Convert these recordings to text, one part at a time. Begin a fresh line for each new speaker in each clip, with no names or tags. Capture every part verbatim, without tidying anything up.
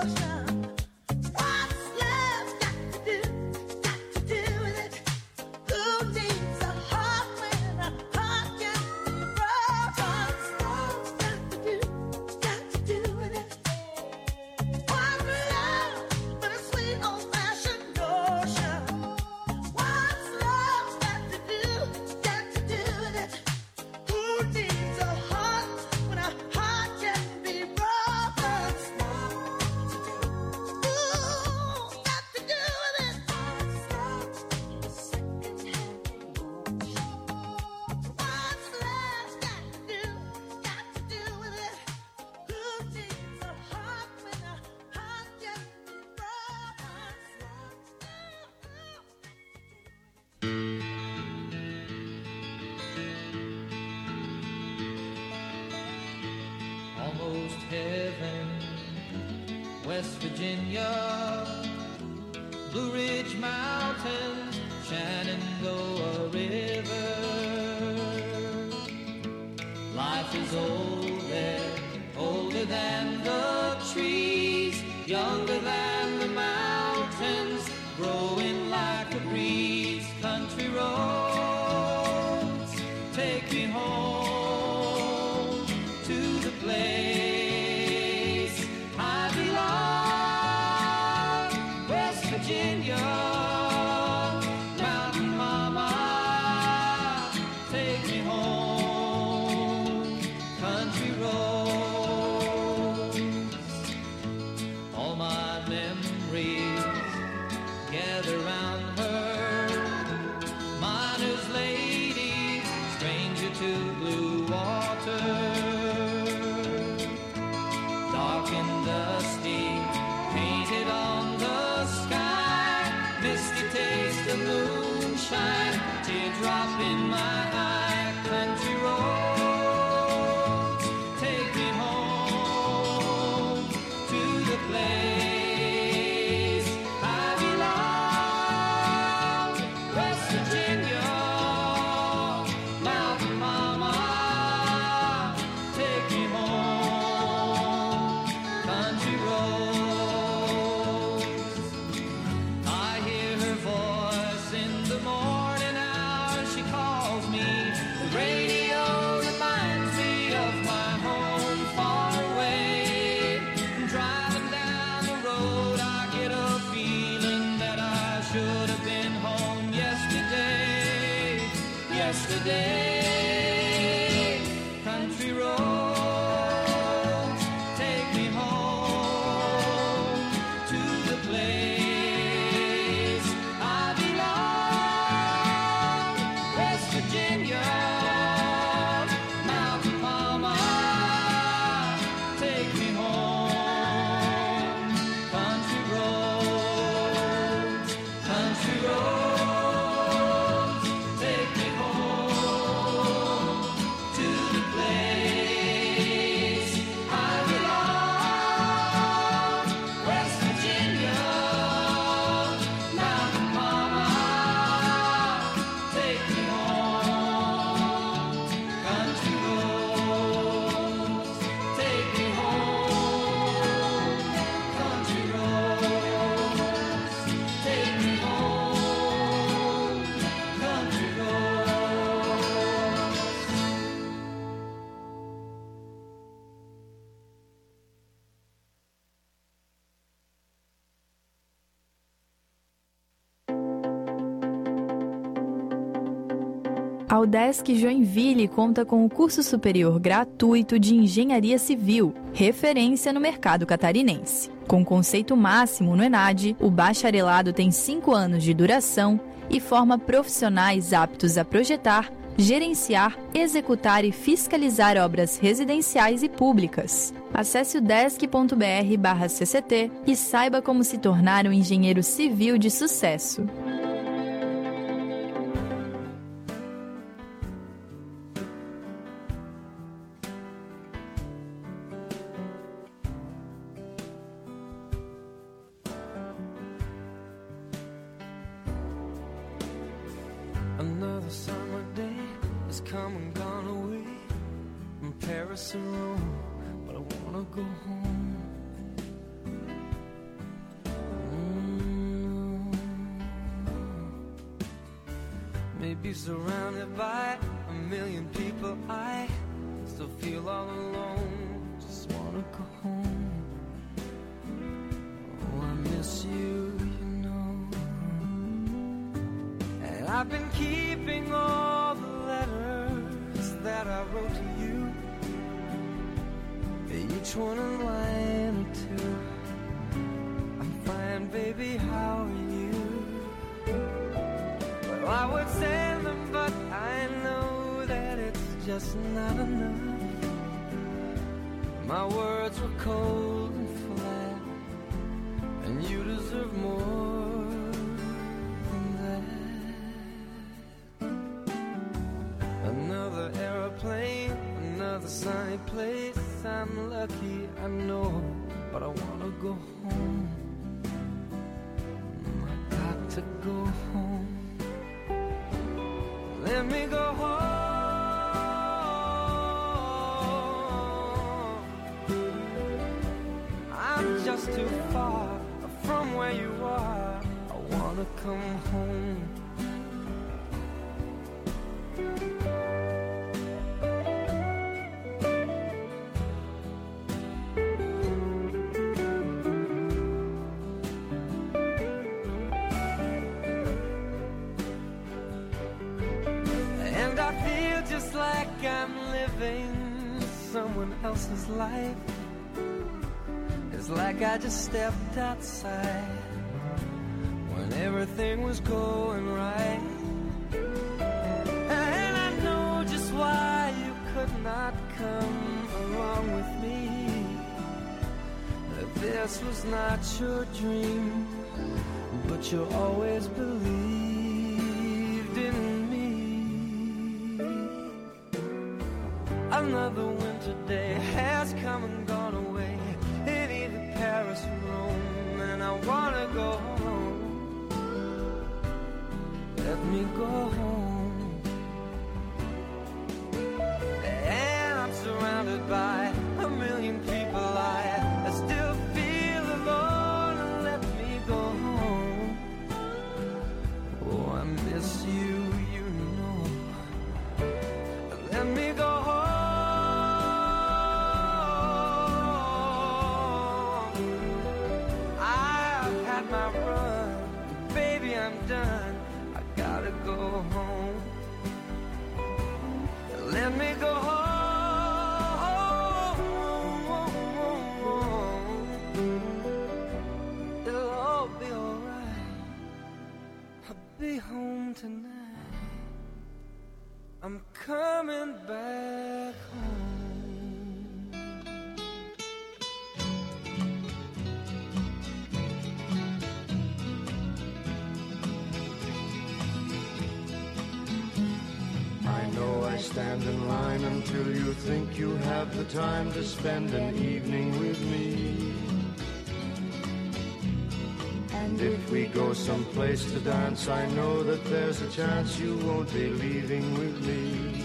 Almost heaven, West Virginia, Blue Ridge Mountains, Shenandoah River. Life is older, older than the trees, younger than the mountains, growing like a breeze. Country roads, take me home to the place I belong, West Virginia, Mountain Mama, take me home, country roads. All my memories gather round her, miner's lady, stranger to blue water. Dark and dusty, painted on the sky, misty taste of moonshine, teardrop in my eye. Country roads, take me home to the place I belong, West Virginia, Mountain Mama, take me home, country roads. I hear her voice in the morning hours, she calls me. The radio reminds me of my home far away. Driving down the road, I get a feeling that I should have been home yesterday, yesterday. Country roads, take me home to the place I belong, West Virginia, Mountain Mama, take me home, country roads, country roads, take me home to the place I belong, West Virginia, Mountain Mama, take me home, country roads, take me home, country roads, take me home, country roads.
A UDESC Joinville conta com o curso superior gratuito de Engenharia Civil, referência no mercado catarinense. Com conceito máximo no ENAD, o bacharelado tem cinco anos de duração e forma profissionais aptos a projetar, gerenciar, executar e fiscalizar obras residenciais e públicas. Acesse udesc.br barra CCT e saiba como se tornar um engenheiro civil de sucesso.
Another summer day has come and gone away from Paris and Rome, but I wanna go home. Maybe surrounded by a million people, I still feel all alone. Just wanna go home. Oh, I miss you, you know. And I've been keeping all the letters that I wrote to you, each one a line or two. I'm fine, baby, how are you? Well, I would send them, but I know that it's just not enough. My words were cold and flat, and you deserve more than that. Another aeroplane, another sunny place. I'm lucky, I know, but I wanna go home. I got to go home. Let me go home. I'm just too far from where you are. I wanna come home. Like I'm living someone else's life. It's like I just stepped outside when everything was going right. And I know just why you could not come along with me. That this was not your dream, but you always believed in me. Another winter day has come and gone away in either Paris or Rome, and I wanna go home. Let me go home. And I'm surrounded by a million people. I, I still feel alone. Let me go home. Oh, I miss you, you know. Let me go home. My run, baby, I'm done. I gotta go home. Let me go home. It'll all be alright. I'll be home tonight. I'm coming back home.
I stand in line until you think you have the time to spend an evening with me. And if we go someplace to dance, I know that there's a chance you won't be leaving with me.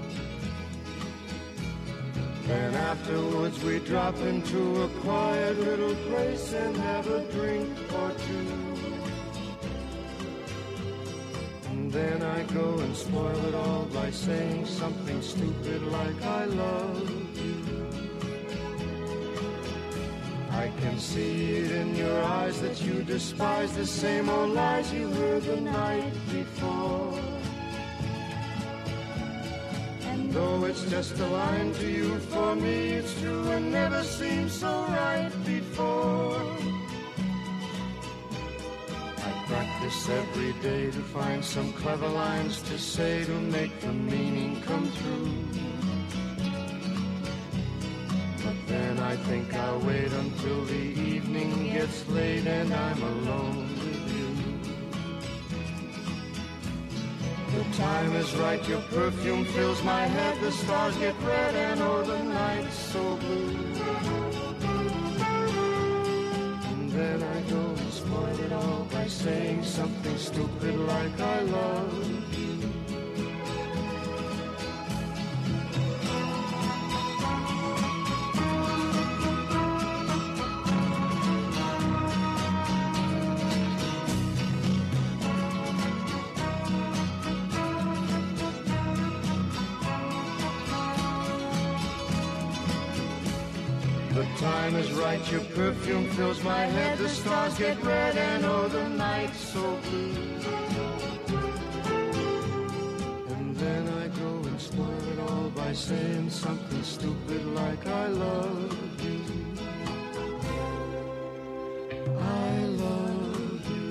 Then afterwards we drop into a quiet little place and have a drink or two. Then I go and spoil it all by saying something stupid like I love you. I can see it in your eyes that you despise the same old lies you heard the night before. And though it's just a line to you, for me it's true and never seemed so right before. Practice every day to find some clever lines to say to make the meaning come true. But then I think I'll wait until the evening gets late and I'm alone with you. The time is right, your perfume fills my head, the stars get red and oh the night's so blue. And then I go and spoil it all by saying something stupid like I love you. time is right, your perfume fills my head, the stars get red and oh, the night's so blue. And then I go and spoil it all by saying something stupid like I love you. I love you.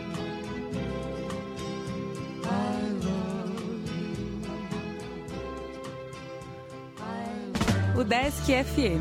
I love you. I love
O Desk F M.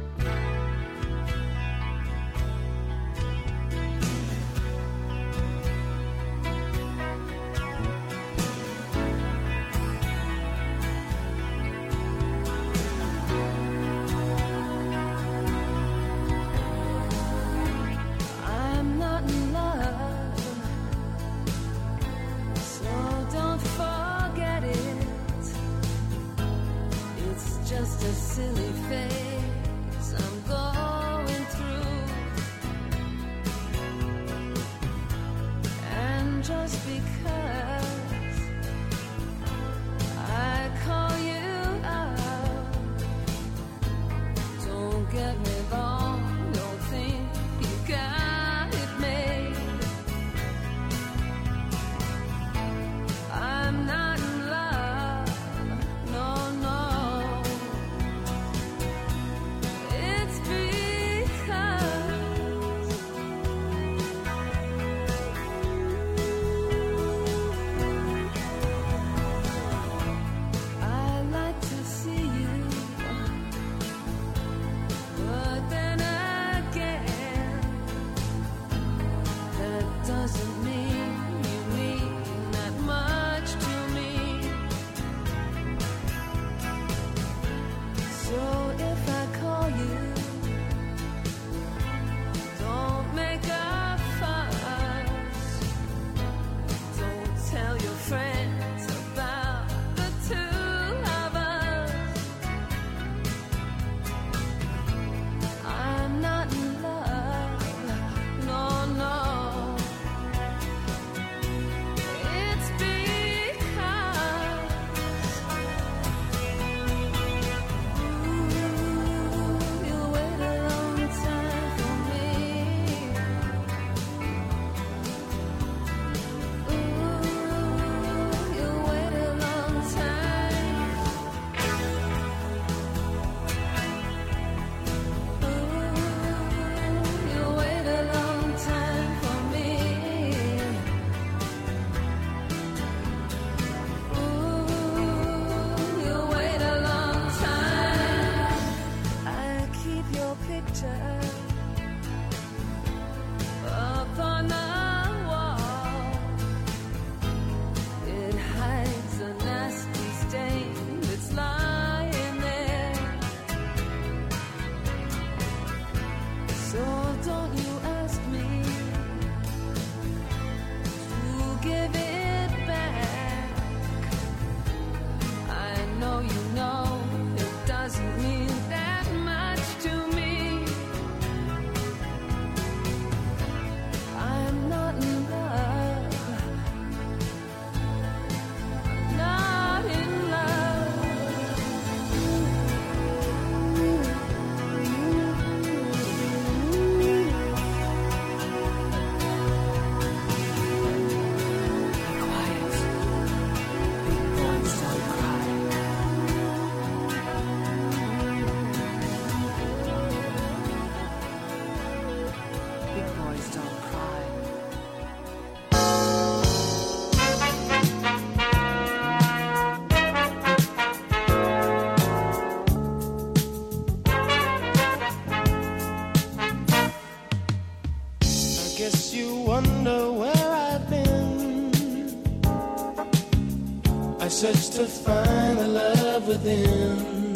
search to find the love within.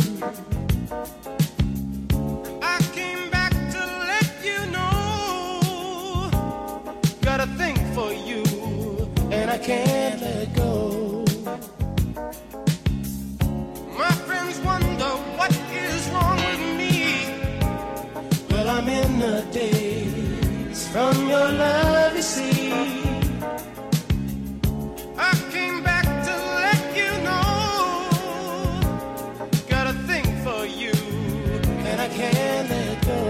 I came back to let you know, got a thing for you, and I can't let go. My friends wonder what is wrong with me. Well, I'm in the daze from your love, you see. I can't let go.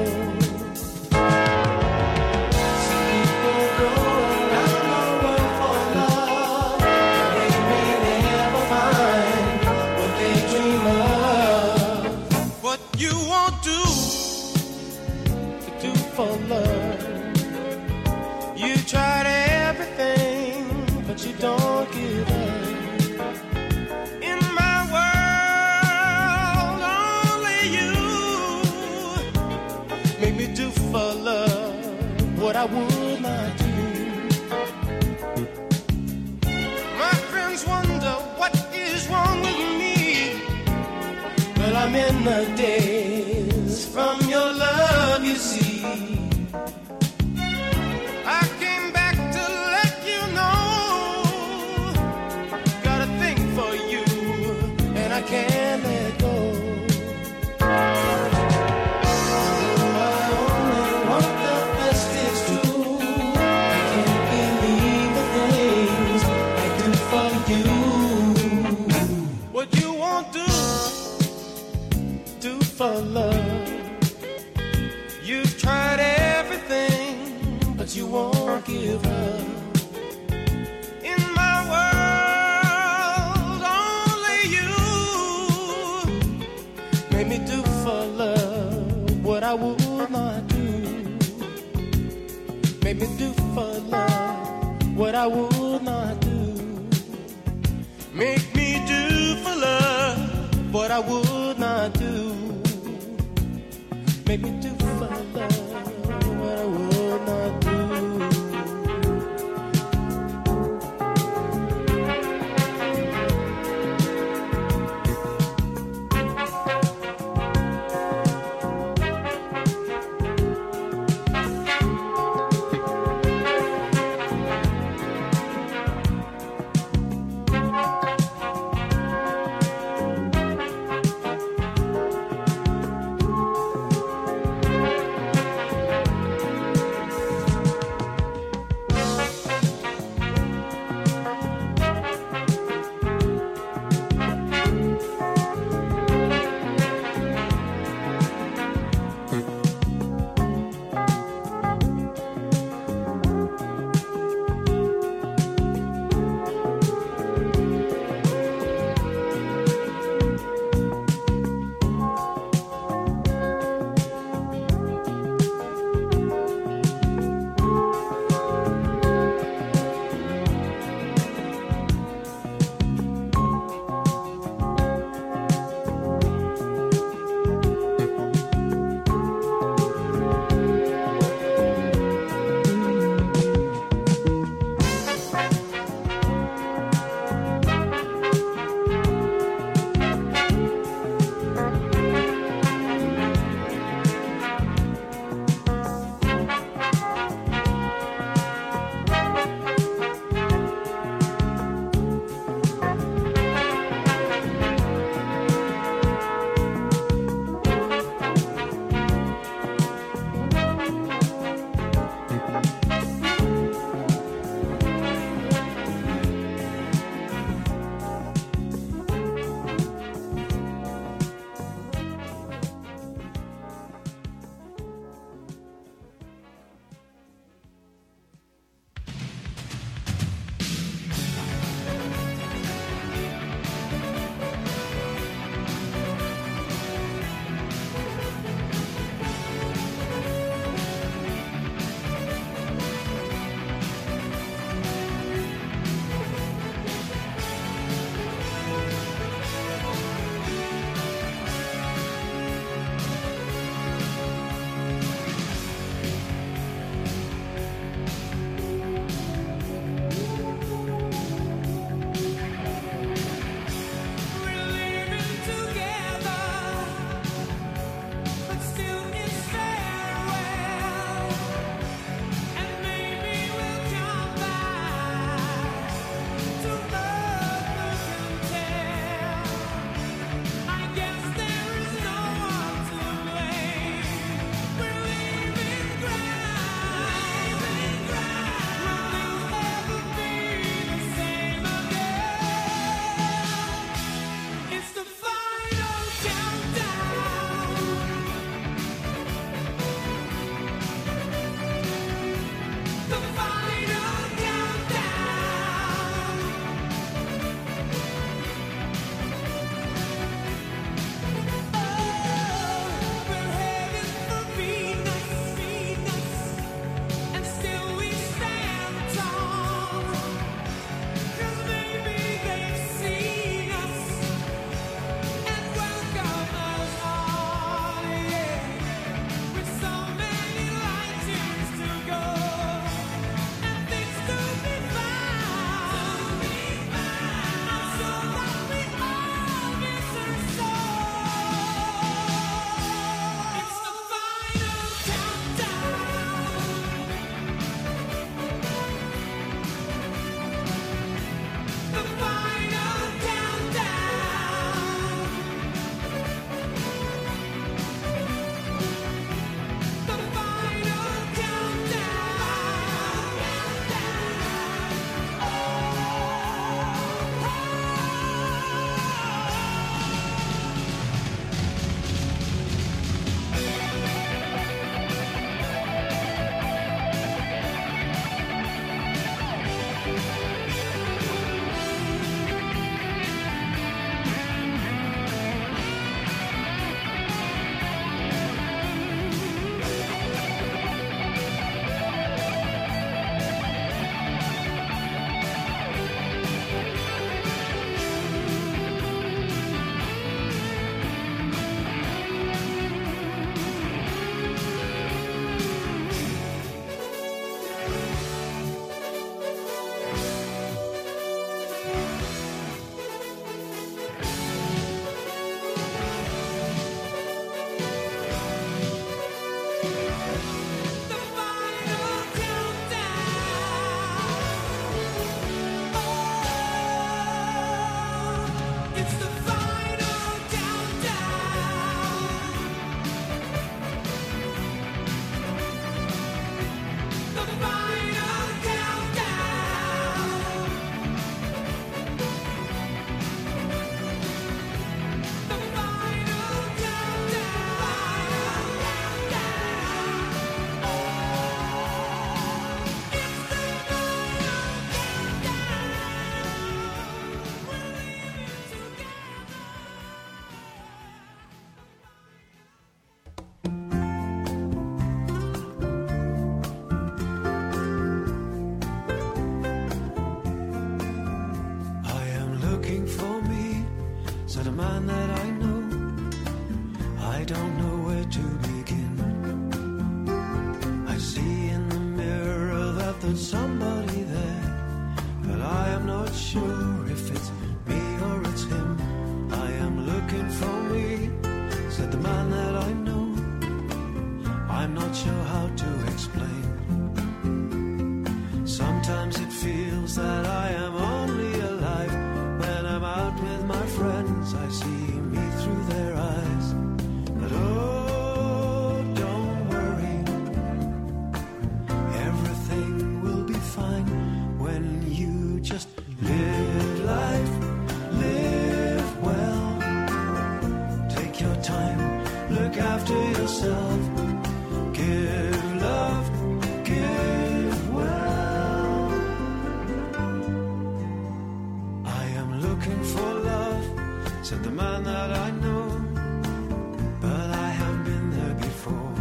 what I would not do. My friends wonder what is wrong with me. Well, I'm in the days from your love, you see. I came back to let you know, got a thing for you, and I can't let go. For love, you've tried everything, but you won't give up. In my world, only you made me do for love what I would not do. Made me do for love what I would not do. Make me do for love what I would not do. Make me do for love what I would not do.
there's somebody there, but I am not sure if it's me or it's him. I am looking for me, said the man that I know. I'm not sure how to explain. Sometimes it feels that I am only alive. When I'm out with my friends, I see me through their eyes. But oh, don't worry, everything will be fine when you just live life, live well. Take your time, look after yourself. Give love, give well. I am looking for love, said the man that I know, but I haven't been there before.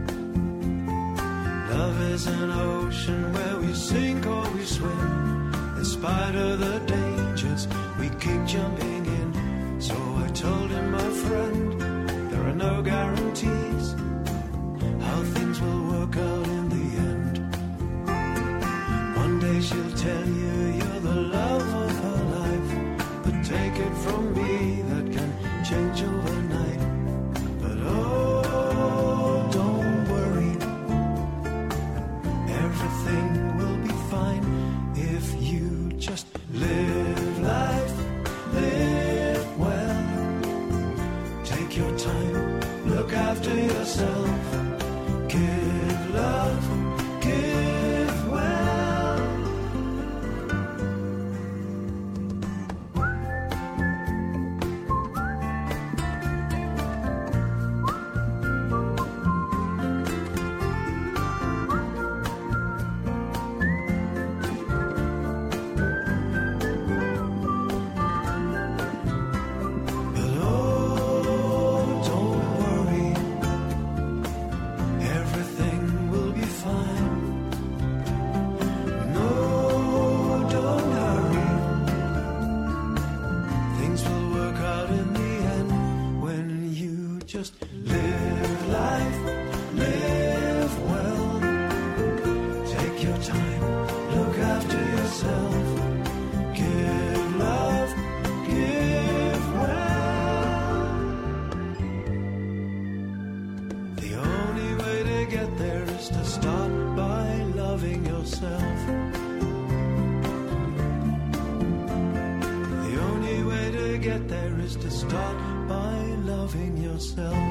Love is an ocean where we sink or we swim. In spite of the dangers, we keep jumping in. So I told him, my friend, there are no guarantees how things will work out in the end. One day she'll tell you you're the love of her life, but take it from me, that can change overnight. But oh, don't worry, everything will be fine if you just live life, live well. Take your time, look after yourself. Give love, give well. But oh, don't worry, everything will be fine. No, don't hurry, things will work out in the end when you just live life, live well. Take your time, look after yourself. Give love, give well. The only way to get there is to start by loving yourself. The only way to get there is to start by loving yourself.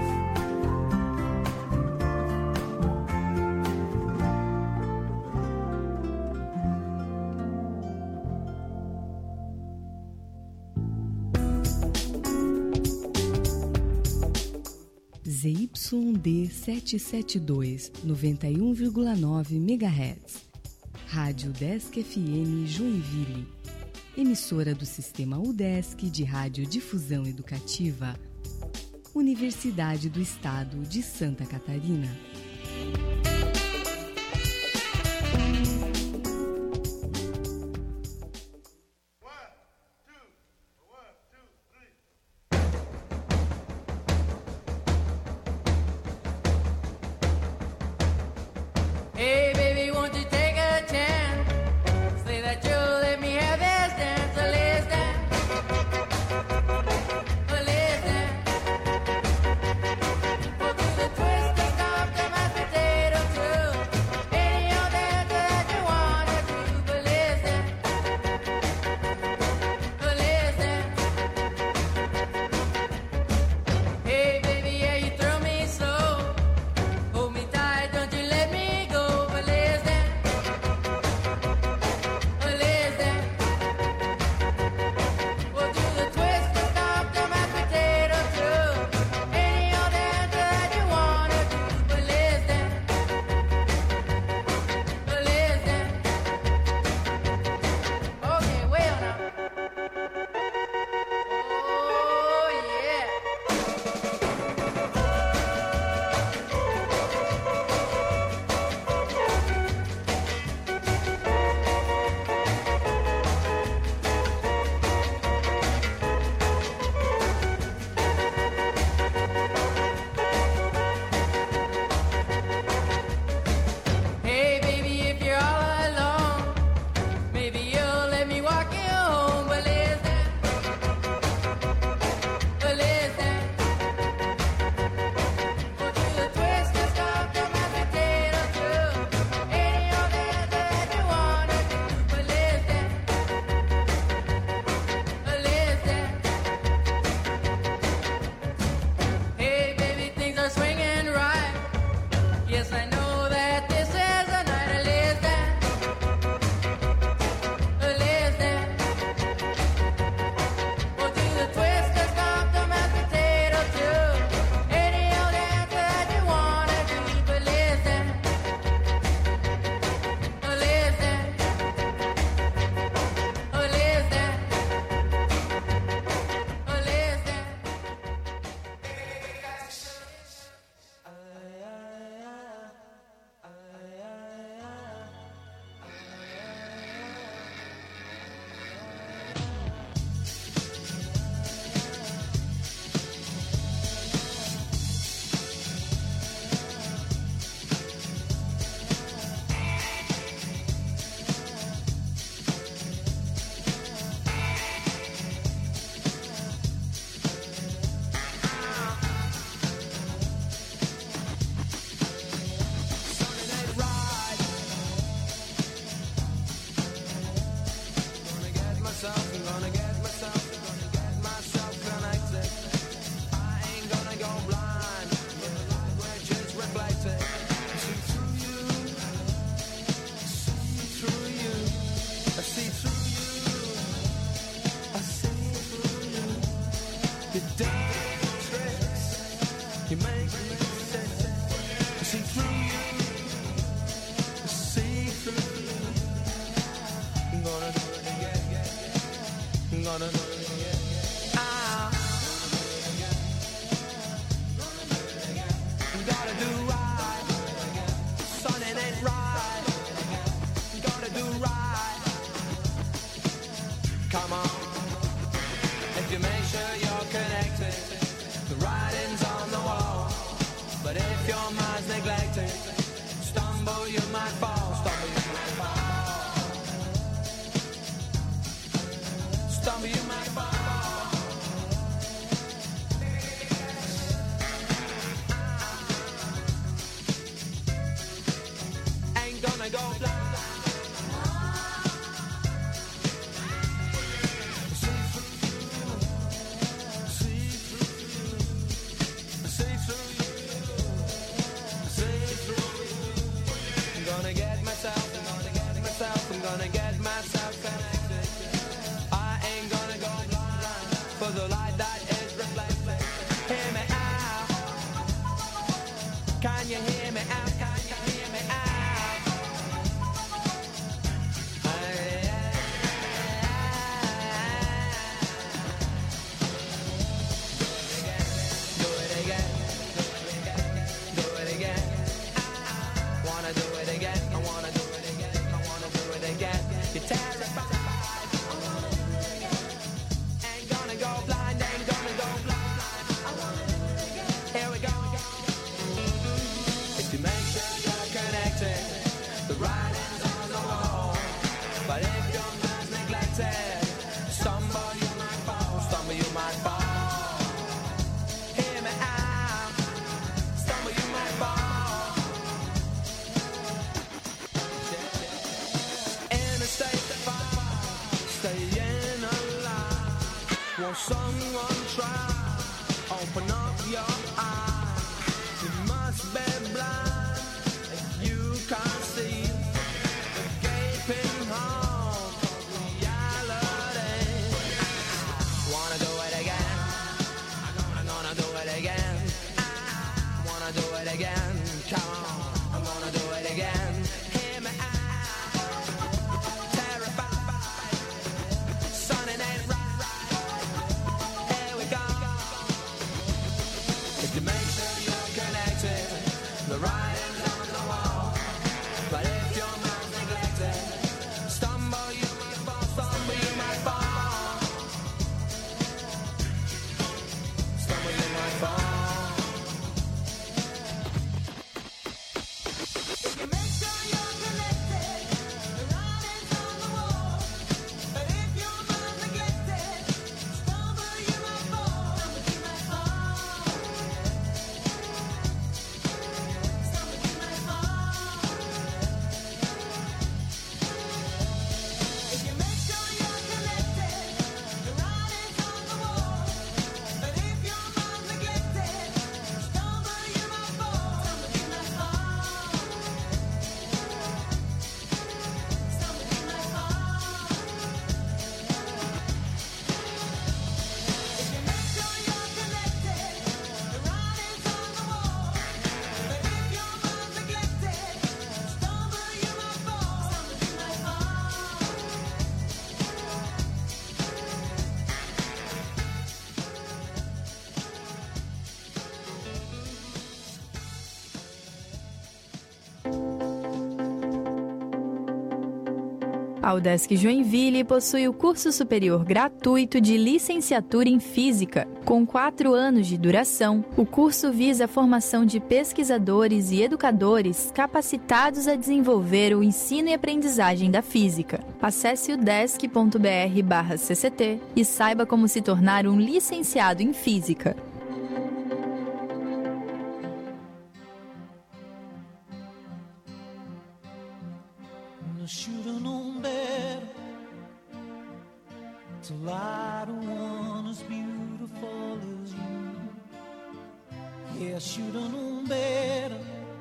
Z Y D setecentos e setenta e dois, noventa e um vírgula nove megahertz. Rádio Udesc F M Joinville. Emissora do Sistema Udesc de Radiodifusão Educativa. Universidade do Estado de Santa Catarina.
Hey, baby, won't you take a chance? Say that you'll let me have this dance. So let's dance. Oh, let's dance. We'll do the twist and stop the
gonna ah, gotta do right, son, it ain't right. Gotta do right. Come on, if you make sure you're connected, the writing's on the wall. But if your mind's neglected, stumble you might fall. Stumble you might fall. Stumble you might fall. Ain't gonna go blind. I'm gonna get myself connected. I ain't gonna go blind for the light that is reflected. Hear me out. Can you hear me out? Can you hear me out? Do it again. Do it again. I wanna do it again. I wanna do it again. Again. You're terrified. Ain't gonna go blind, ain't gonna go blind. Here we go. If you make sure you're connected, the writing's on the wall. But if your mind's neglected, stumble you might fall, stumble you might fall. Hear me out, stumble you might fall. Staying alive. Won't someone try? Open up your eyes. You must be blind if you can't see the gaping hole of reality. Wanna do it again? I'm gonna, gonna do it again. I wanna do it again. Come on, I'm gonna do it again. Hear me out. The writing's on the wall. But if your mind's neglected, stumble you might fall, stumble you might fall. Stumble you might fall. If you make sure you're connected, the writing's on the wall. But if your mind's neglected, stumble you might fall, stumble you might fall.
A UDESC Joinville possui o curso superior gratuito de licenciatura em Física. Com quatro anos de duração, o curso visa a formação de pesquisadores e educadores capacitados a desenvolver o ensino e aprendizagem da física. Acesse udesc ponto br barra C C T e saiba como se tornar um licenciado em Física.
Should've known better to lie to one as beautiful as you. Yeah, should've known better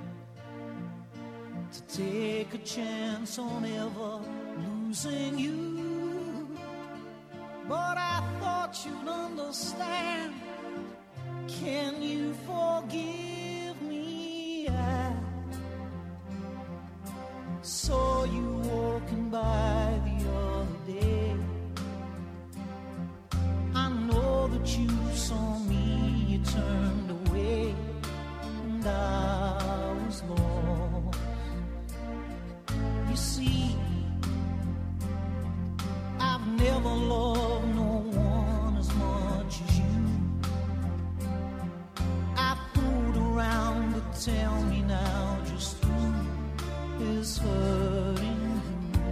to take a chance on ever losing you. But I thought you'd understand. Can you forgive me? I saw you walking by the other day. that you saw me, you turned away, and I was lost. You see, I've never loved no one as much as you. I fooled around, but tell me now just who is hurting who.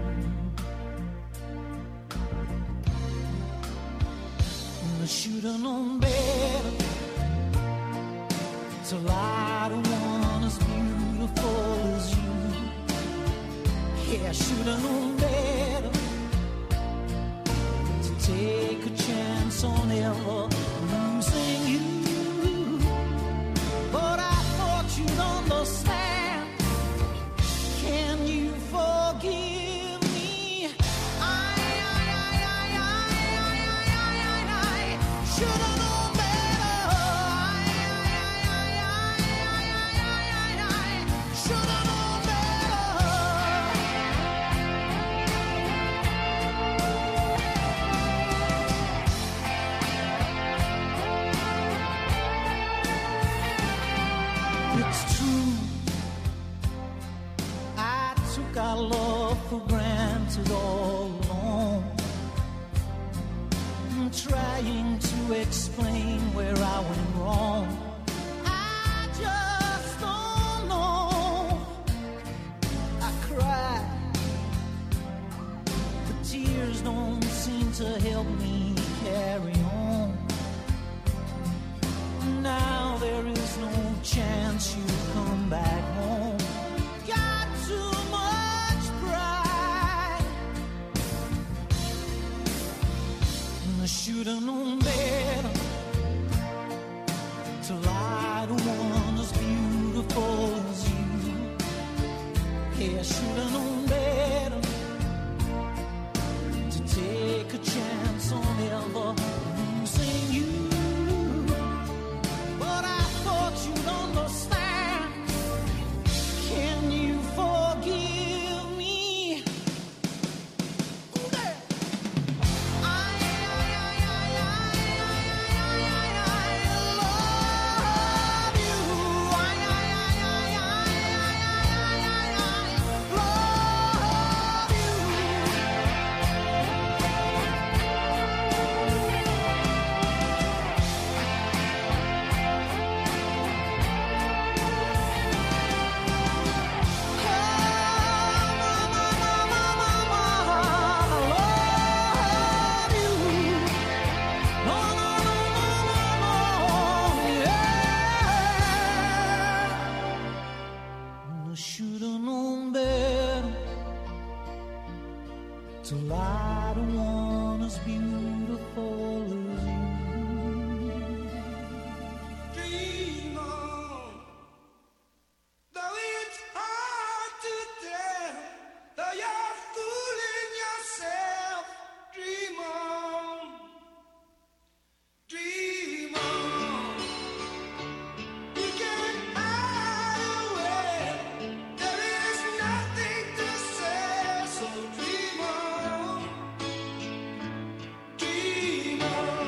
And I should've known better to lie to one as beautiful as you. Yeah, I should've known better to take a chance on ever losing you. But I thought you'd understand. Can you forgive me? I, I, I, I, I, I, I, I, I should've known better. I, I, I, I, I, I, I, I should've known better. It's true, I took our love for granted all along. I'm trying to explain where I went wrong. I just don't know. I cry, but tears don't seem to help me carry on. Now there is no chance you come back home. Got too much pride, and I should've known better to lie to one as beautiful as you. Yeah, I should've known better to take a chance on ever losing you. But I thought you'd understand. Can you forgive me? Ooh, there. I, I, I, I, I, I, I, I love you. I, I, I, I, I, I, I, I love I should've known better to lie to one as beautiful as you.
Dream on, though it's hard to tell, though you're fooling yourself. Dream on, dream on. You can't hide away. There is nothing to say, so dream on, dream on.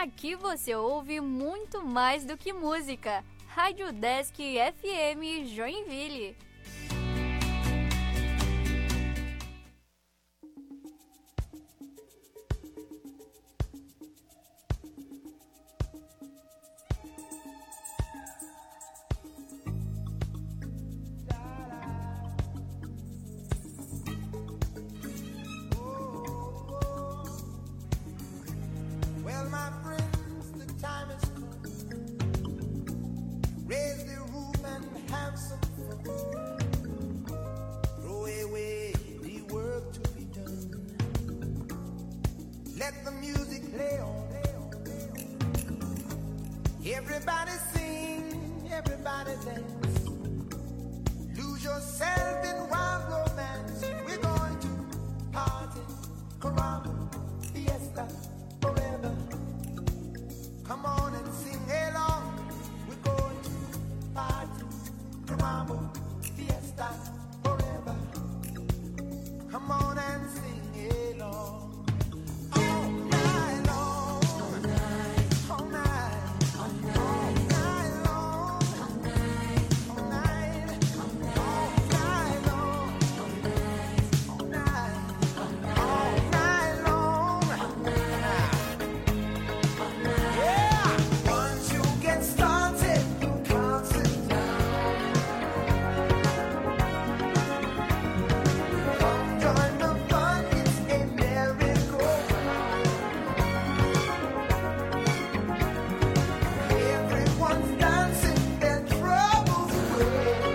Aqui você ouve muito mais do que música. Rádio Desk F M Joinville.
Well, my friends, the time has come. Raise the roof and have some fun. Throw away the work to be done. Let the music play on. Everybody sing, everybody dance. Lose yourself in wild romance. We're going to party, caramba, fiesta, forever. Come on and sing along. We're going to party, caramba, fiesta, forever. Come on and sing along. All night long. All night. All night. All night long. All night. All night. All night long. All night. All night long. Yeah. Once you get started, you can't sit down. Come join the fun, it's a merry-go-round. Everyone's dancing, their troubles away.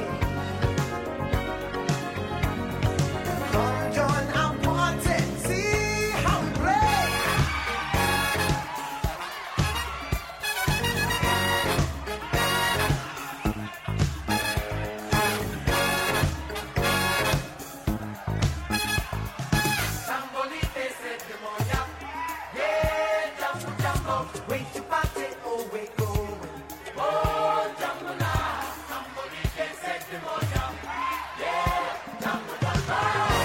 Come join our party, see how we play. Tambolite said the moya, yeah, jambo jambo, wait to party, oh we going. Oh jambo na, Tambolite said the moya, yeah, jambo jambo.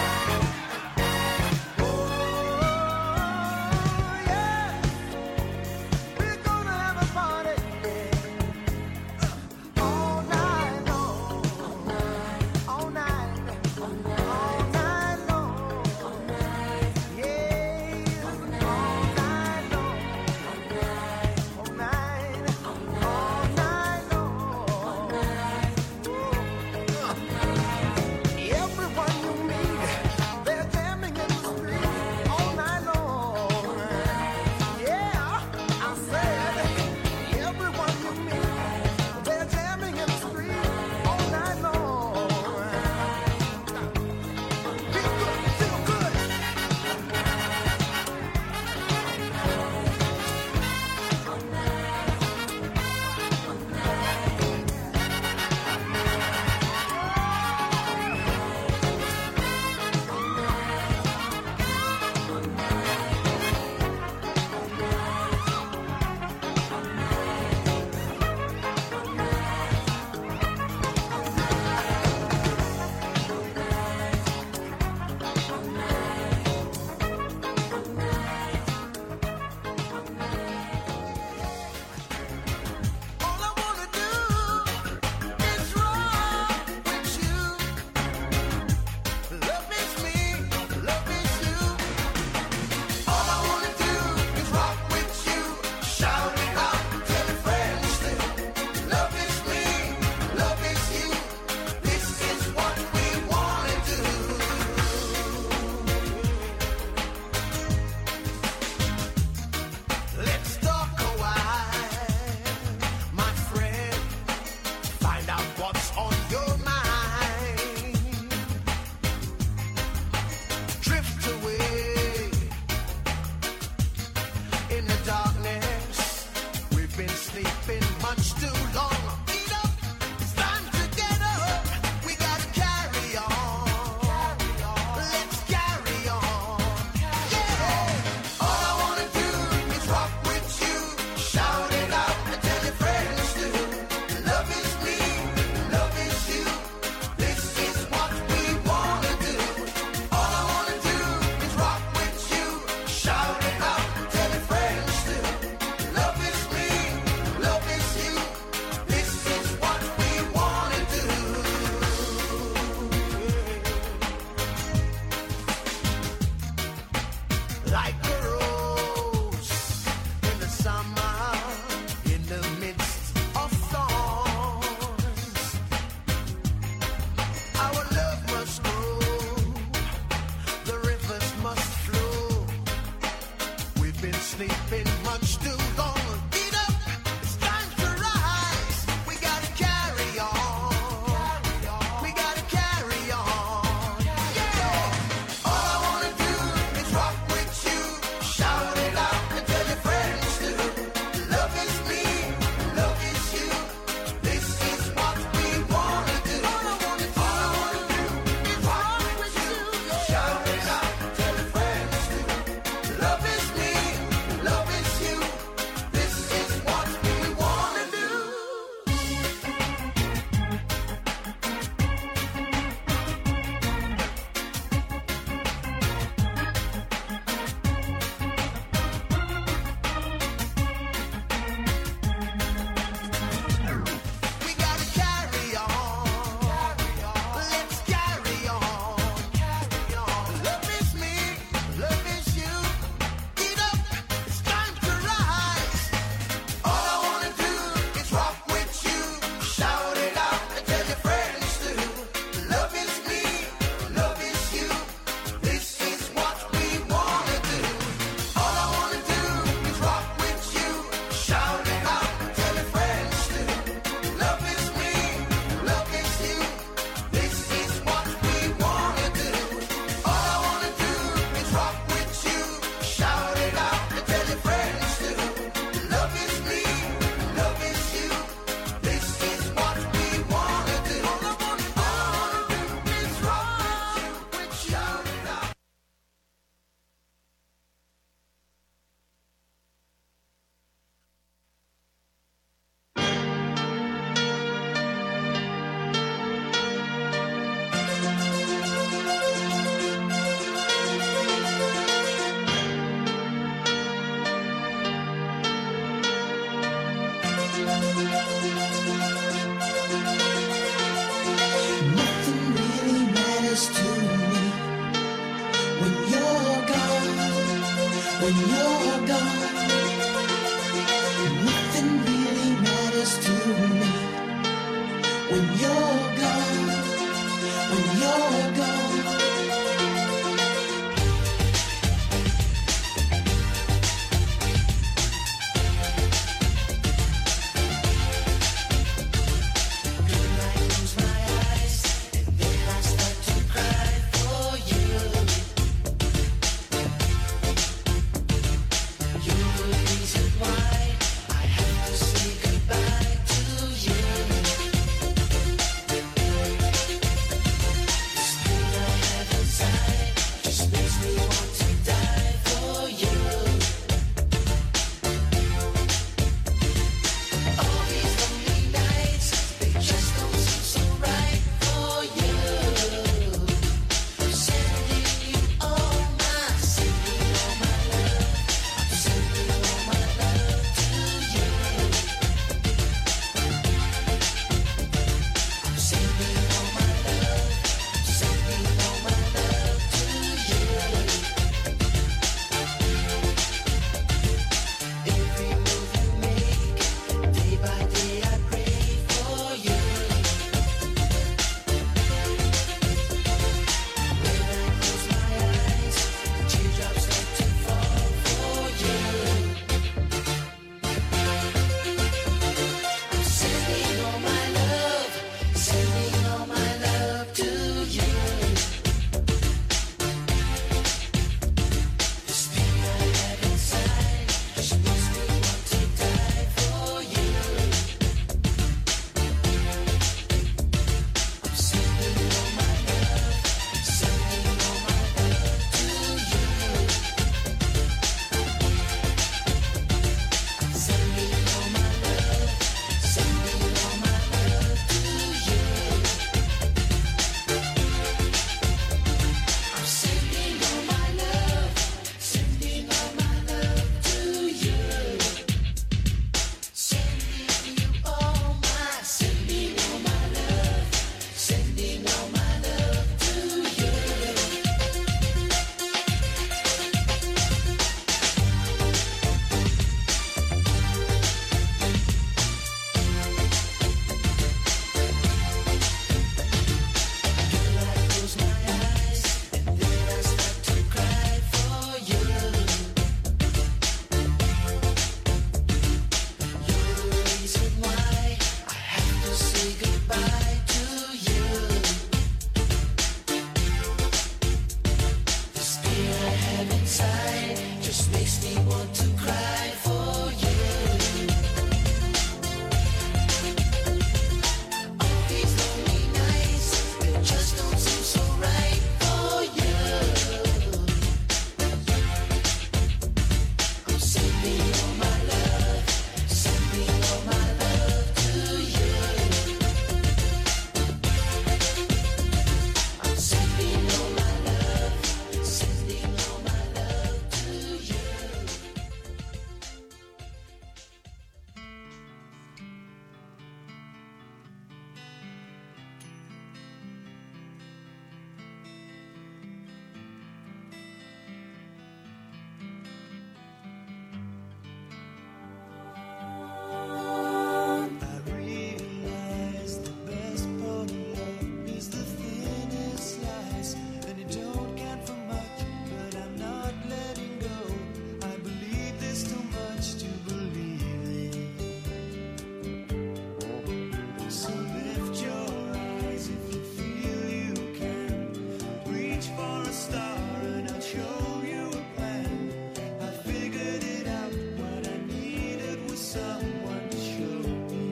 Oh yeah, we're gonna have a party, yeah. All night long, all night, all night long. Yeah, all night long, all night, all night long. Everyone you meet, they're jamming in the street all night long. Yeah, I said, everyone you meet, they're jamming in the street all night long. Feel good, feel good. All I wanna do is rock with you. Love is me, love is you. All I wanna do is rock with you. Shout it out, tell your friends too. Love is me, love is you. This is what we wanna do. Let's talk a while, my friend. Find out what's on your mind. Drift away in the darkness. We've been sleeping much too long. Get up, it's time to get up. We gotta carry on. Let's carry on. Yeah. All I wanna do is rock with you. Shout it out and tell your friends too. Love is me, love is you. This is what we wanna do. All I wanna do is rock with you. Shout it out and tell your friends too. like a rose in the summer, in the midst of thorns. Our love must grow, the rivers must flow. We've been sleeping much too long. Get up, it's time to rise. We gotta carry on. We gotta carry on. Yeah. All I wanna do is rock with you. Shout it out and tell your friends too. Love is me, love is you. This is what we wanna do. All I wanna do, all I wanna do is rock with you. Shout it out and tell your friends too. Love is me, love is you. This is what we wanna do. We gotta carry on. Let's carry on. Love is me, love is you. Get up, it's time to rise. All I wanna do is rock with you. Shout it out and tell your friends too. Love is me, love is you. This is what we wanna do. All I wanna do is rock with you. Shout it out and tell your friends too. Love is me, love is you. This is what we wanna do. All I wanna do is rock with you. Shout it out and tell your friends too. Love is me, love is you. This is what we wanna do. All I wanna, all I wanna do is rock with you. Shout it out.
Nothing really matters to me when you're gone, when you're gone. Nothing really matters to me when you're gone, when you're gone.
Why I have to say goodbye to you.
just makes me want to cry for you. All these lonely nights, they just don't seem so right for you. I'm sending all my love, sending all my love to you. I'm sending all my love, sending all my love to you. I realize the best part of love is the thinnest slice, and you don't count for much, but I'm not letting go. I believe there's too much to believe in. So lift your eyes if you feel you can. Reach for a star and I'll show you a plan. I figured it out, what I needed was someone to show me.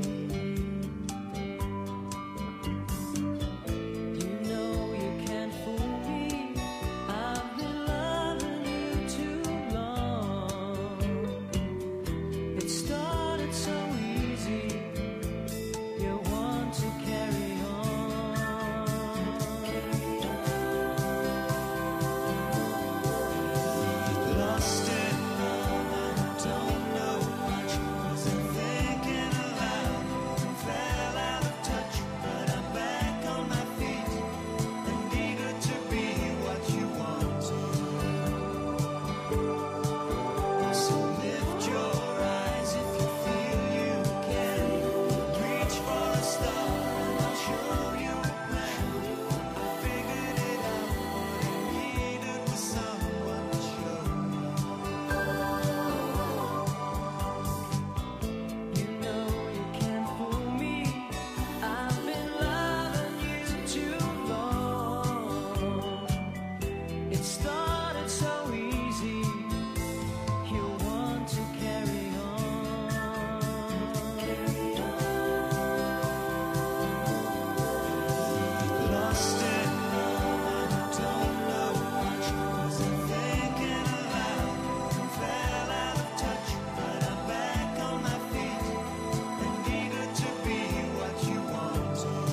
You know you can't fool me. I've been loving you too long. It started so easy. You want to carry on. Lost in love and I don't know much. Wasn't thinking aloud and fell out of touch. But I'm back on my feet and eager to be what you want. So lift your eyes if you feel you can. Reach for a star and I'll show you a plan. I figured it out, what I needed was someone to show me. You know you can't fool me. I've been loving you too long. It started so easy. You want to carry on. Lost in love and I don't know much. Wasn't thinking aloud and fell out of touch. But I'm back on my feet and eager to be what you want.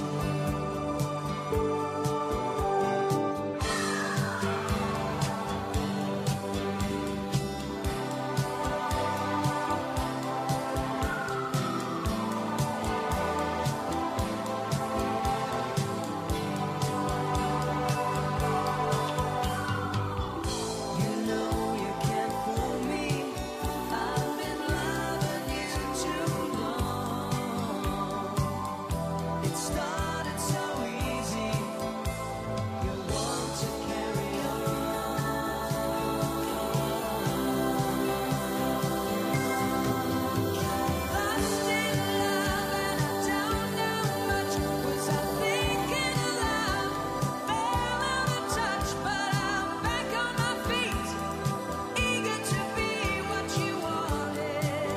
You know you can't fool me. I've been loving you too long. It started so easy. You want to carry on. Lost in love and I don't know much. Was I thinking aloud? Fell out of touch, but I'm back on my feet, eager to be what you wanted.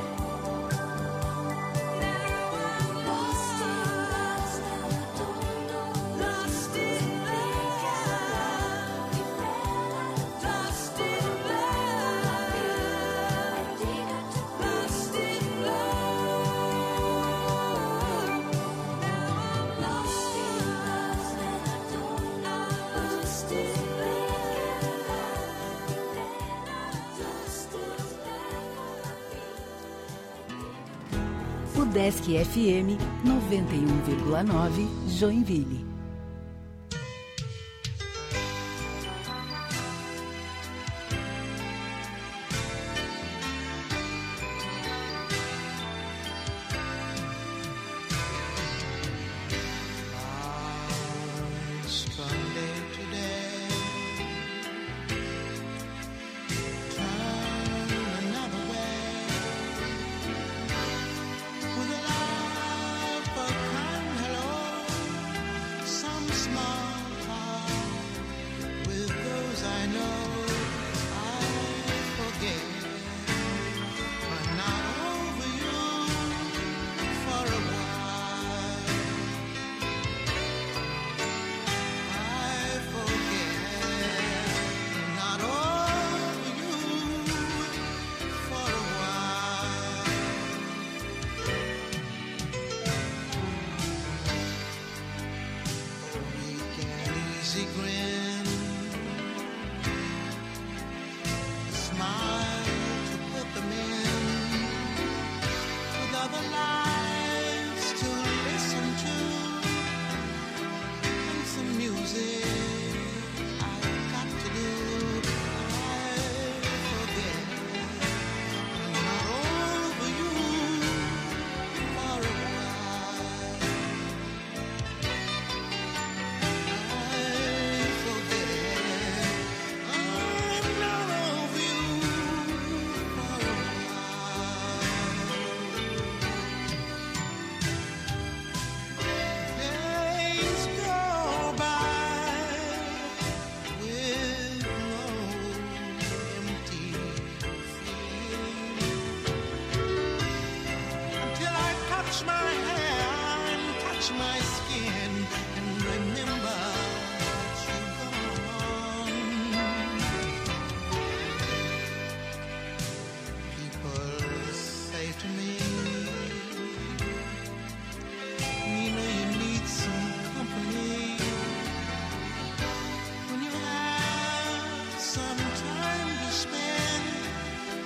Now I'm lost in love, lost in love, lost in love, lost in love. Now I'm lost in love, lost in
O Desk F M noventa e um vírgula nove Joinville.